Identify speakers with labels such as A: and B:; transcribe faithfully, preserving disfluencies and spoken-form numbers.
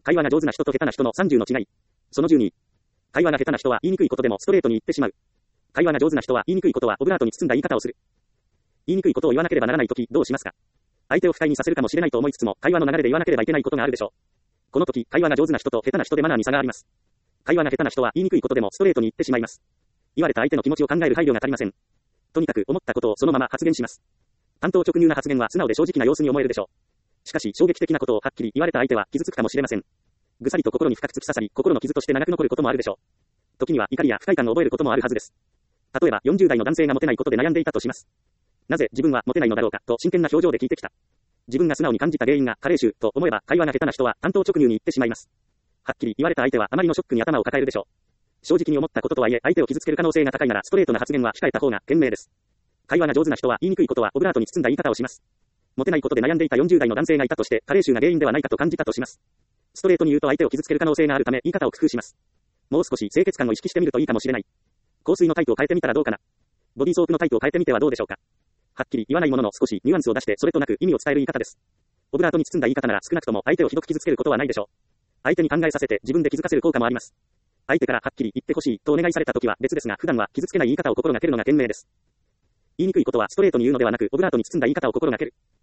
A: 会話が上手な人と下手な人のさんじゅうの違い。そのじゅうに。会話が下手な人は言いにくいことでもストレートに言ってしまう。会話が上手な人は言いにくいことはオブラートに包んだ言い方をする。言いにくいことを言わなければならないとき、どうしますか？相手を不快にさせるかもしれないと思いつつも、会話の流れで言わなければいけないことがあるでしょう。この時、会話が上手な人と下手な人でマナーに差があります。会話が下手な人は言いにくいことでもストレートに言ってしまいます。言われた相手の気持ちを考える配慮が足りません。とにかく思ったことをそのまま発言します。単刀直入な発言は素直で正直な様子に思えるでしょう。しかし衝撃的なことをはっきり言われた相手は傷つくかもしれません。ぐさりと心に深く突き刺さり、心の傷として長く残ることもあるでしょう。時には怒りや不快感を覚えることもあるはずです。例えばよんじゅう代の男性がモテないことで悩んでいたとします。なぜ自分はモテないのだろうかと真剣な表情で聞いてきた。自分が素直に感じた原因が加齢臭と思えば会話が下手な人は単刀直入に言ってしまいます。はっきり言われた相手はあまりのショックに頭を抱えるでしょう。正直に思ったこととはいえ相手を傷つける可能性が高いならストレートな発言は控えた方が賢明です。会話が上手な人は言いにくいことはオブラートに包んだ言い方をします。モテないことで悩んでいたよんじゅう代の男性がいたとして加齢臭が原因ではないかと感じたとします。ストレートに言うと相手を傷つける可能性があるため言い方を工夫します。もう少し清潔感を意識してみるといいかもしれない。香水のタイプを変えてみたらどうかな。ボディーソープのタイプを変えてみてはどうでしょうか。はっきり言わないものの少しニュアンスを出してそれとなく意味を伝える言い方です。オブラートに包んだ言い方なら少なくとも相手をひどく傷つけることはないでしょう。相手に考えさせて自分で気づかせる効果もあります。相手からはっきり言ってほしいとお願いされたときは別ですが、普段は傷つけない言い方を心がけるのが賢明です。言いにくいことはストレートに言うのではなく、オブラートに包んだ言い方を心がける。